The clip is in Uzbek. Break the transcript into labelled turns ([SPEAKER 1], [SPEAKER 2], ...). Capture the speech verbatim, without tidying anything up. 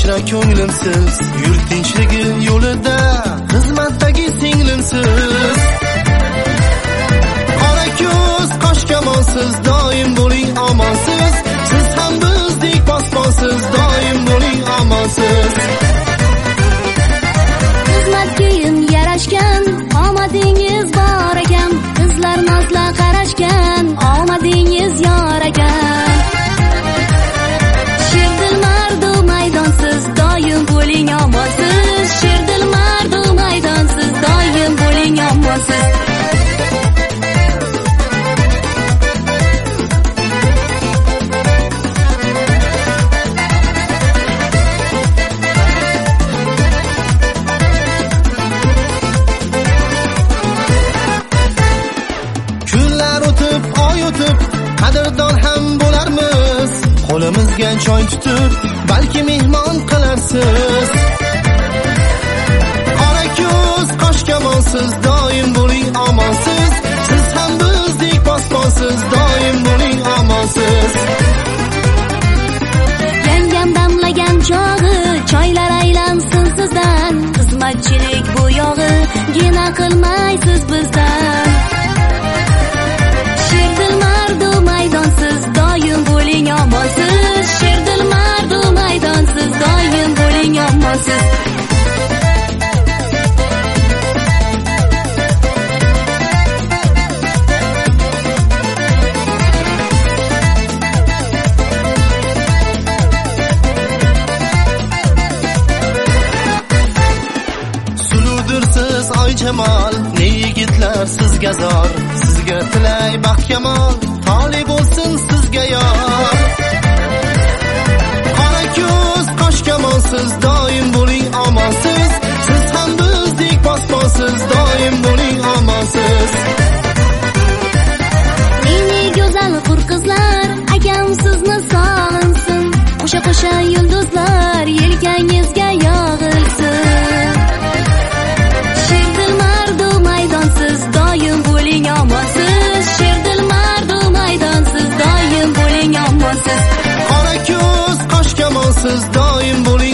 [SPEAKER 1] yashra ko'nglimsiz, yurt tinchligi yo'lida xizmatdagi singlimsiz. Qora ko'z, qosh kamonsiz, doim bo'ling omonsiz. Siz ham bizdek posponsiz, doim bo'ling omonsiz.
[SPEAKER 2] Xizmat kiyim yarashgan, omadingiz bor ekan. Qizlar nozla qarashgan, omadingiz yor ekan. Sherdil mardu maydonsiz, doim bo'ling omonsiz. Sherdil mardu maydonsiz, doim bo'ling omonsiz.
[SPEAKER 1] Qadrdon ham bo'larmiz, qo'limizga choy tutib, balki mehmon qilarsiz. Qora ko'z, qosh kamonsiz, doim bo'ling omonsiz. Siz ham bizdek posponsiz, doim bo'ling omonsiz.
[SPEAKER 2] Yangam damlagan chog'i, choylar aylansin sizdan. Xizmatchilik bu yog'i, gina qilmaysiz bizdan. Sherdil mardu maydonsiz, doim bo'ling omonsiz. Sherdil mardu maydonsiz, doim bo'ling omonsiz.
[SPEAKER 1] Suludirsiz oy jamol, ne yigitlar sizga zor. Sizga tilay baxt kamol, tole bo'lsin sizga yor. Qora ko'z, qosh kamonsiz, doim bo'ling omonsiz. Siz ham bizdek posponsiz, doim bo'ling omonsiz.
[SPEAKER 2] Meni go'zal qurqizlar, akam sizni sog'insin. O'sha qo'sha yulduzlar yelkangizga yog'ilsin. Sherdil mardu maydonsiz, doim bo'ling omonsiz. Sherdil mardu maydonsiz, doim bo'ling omonsiz.
[SPEAKER 1] Qora ko'z, qosh kamonsiz, doim bo'ling